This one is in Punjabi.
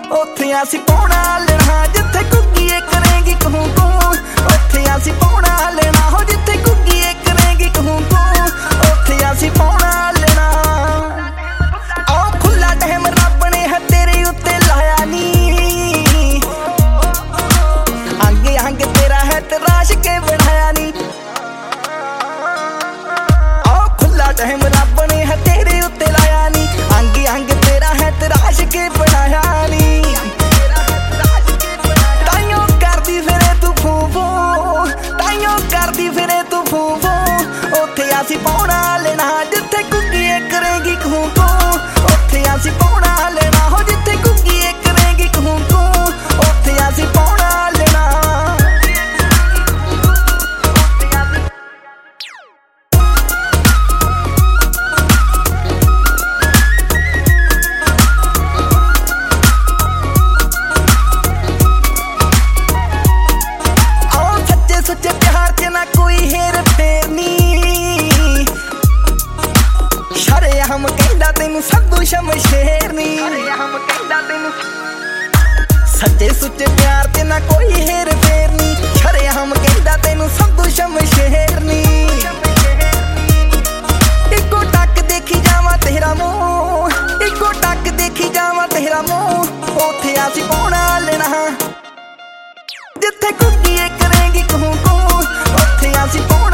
ਉੱਥੇ ਅਸੀਂ ਪਾਉਣਾ ਲੈਣਾ ਜਿੱਥੇ ਕੁੱਕੀਏ ਕਰੇਗੀ ਕਹੂੰ ਕਹੂੰ। ਉੱਥੇ ਅਸੀਂ ਪਾਉਣਾ ਲੈਣਾ ਹੋ ਜਿੱਥੇ ਕੁੱਕੀਏ ਕਰੇਗੀ ਕਹੂੰ ਕਹੂੰ। ਉੱਥੇ ਅਸੀਂ ਪਾਉਣਾ ਲੈਣਾ। ਆਹ ਖੁੱਲਾ ਟਾਈਮ ਰੱਬ ਨੇ ਹੈ ਤੇਰੇ ਉੱਤੇ ਲਾਇਆ ਨੀ। ਅੰਗ ਅੰਗ ਤੇਰਾ ਹੈ ਤਰਾਸ਼ ਕੇ ਬਣਾਇਆ ਨੀ। ਆਹ ਖੁੱਲਾ ਟਾਈਮ ਰੱਬ ਨੇ ਹੈ ਤੇਰੇ ਉੱਤੇ ਲਾਇਆ ਨੀ। ਅੰਗ ਅੰਗ ਤੇਰਾ ਹੈ ਤਰਾਸ਼ ਕੇ ਬਣਾਇਆ ਨੀ। ਤਾਈਓ ਕਰਦੀ ਫਿਰੇ ਤੂੰ ਫੂਫੂ, ਤਾਈਓ ਕਰਦੀ ਫਿਰੇ ਤੂੰ ਫੂਫੂ। ਉੱਥੇ ਅਸੀਂ ਪਾਉਣਾ ਲੈਣਾ ਜਿੱਥੇ ਕੁੱਕੀਏ ਕਰੇਗੀ ਕਹੂੰ ਕਹੂੰ। ਉੱਥੇ ਅਸੀਂ ਪਾਉਣਾ ਲੈਣਾ ਹੋ ਜਿੱਥੇ ਕੁੱਕੀਏ ਕਰੇਗੀ ਕਹੂੰ ਕਹੂੰ। ਉੱਥੇ ਅਸੀਂ ਪਾਉਣਾ ਲੈਣਾ। ਸੁੱਚੇ ਪਿਆਰ ਚ ਨਾ ਕੋਈ ਹੇਰ ਫੇਰ ਨੀ। ਸ਼ਰੇਆਮ ਕਹਿੰਦਾ ਤੈਨੂੰ ਸੰਧੂ ਸ਼ਮਸ਼ੇਰ ਨੀ। ਸੱਚੇ ਸੁੱਚੇ ਪਿਆਰ ਚ ਨਾ ਕੋਈ ਹੇਰ ਫੇਰ ਨੀ। ਸ਼ਰੇਆਮ ਕਹਿੰਦਾ ਤੈਨੂੰ ਸੰਧੂ ਸ਼ਮਸ਼ੇਰ ਨੀ। ਇੱਕੋ ਟੱਕ ਦੇਖੀ ਜਾਵਾਂ ਤੇਰਾ ਮੂੰਹ, ਇੱਕੋ ਟੱਕ ਦੇਖੀ ਜਾਵਾਂ ਤੇਰਾ ਮੂੰਹ। ਉੱਥੇ ਅਸੀਂ ਪਾਉਣਾ ਲੈਣਾ ਜਿੱਥੇ ਕੁੱਕੀਏ ਕਰੇਗੀ ਕਹੂੰ ਕਹੂੰ। ਉੱਥੇ ਅਸੀਂ ਪਾਉਣਾ